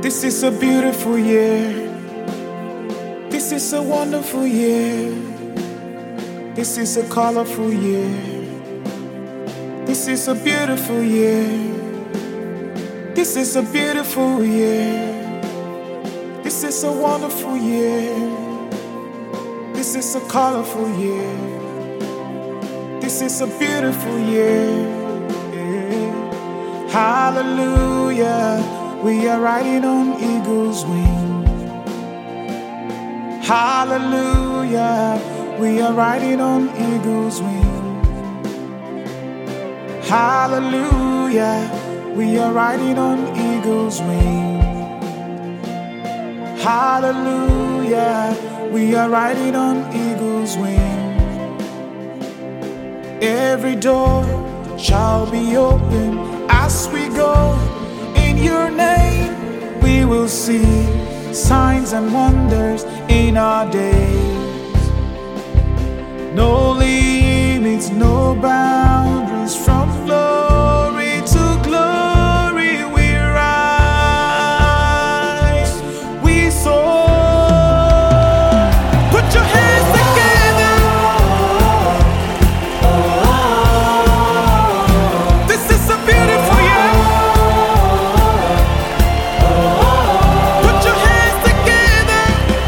This is a beautiful year. This is a wonderful year. This is a colorful year. This is a beautiful year. This is a beautiful year. This is a wonderful year. This is a colorful year. This is a beautiful year. Hallelujah, we are riding on eagle's wings. Hallelujah, we are riding on eagle's wings. Hallelujah, we are riding on eagle's wings. Hallelujah, we are riding on eagle's wings. Every door shall be open as we go. In your name we will see signs and wonders in our days. No limits, no boundaries, from glory to glory we rise, we soar. Put your hands together. This is a beautiful year. Put your hands together.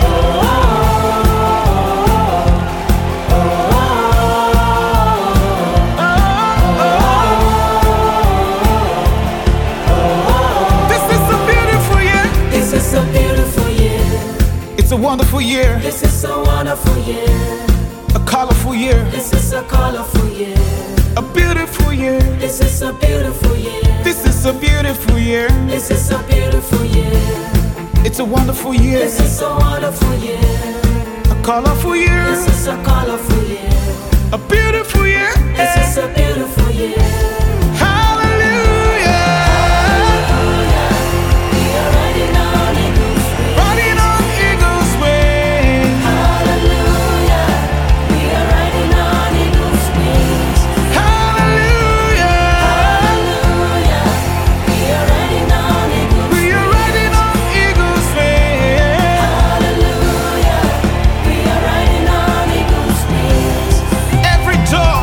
This is a beautiful year. This is a beautiful year. It's a wonderful year. This is a wonderful year. A colorful year. This is a colorful year. A beautiful year. This is a beautiful year. This is a beautiful year. This is a beautiful year. It's a wonderful year. This is a wonderful year. A colorful year. This is a colorful year. A beautiful year. This is a beautiful year. Hallelujah. We are riding on eagle's wings. Riding on eagle's wings. Hallelujah. We are riding on eagle's wings. Hallelujah. Hallelujah. We are riding on eagle's We are riding on eagle's wings. Hallelujah. We are riding on eagle's wings. Every door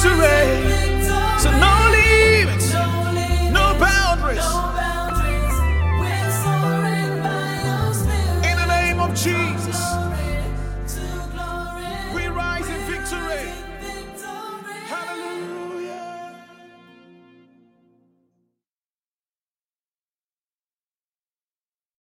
victory. So no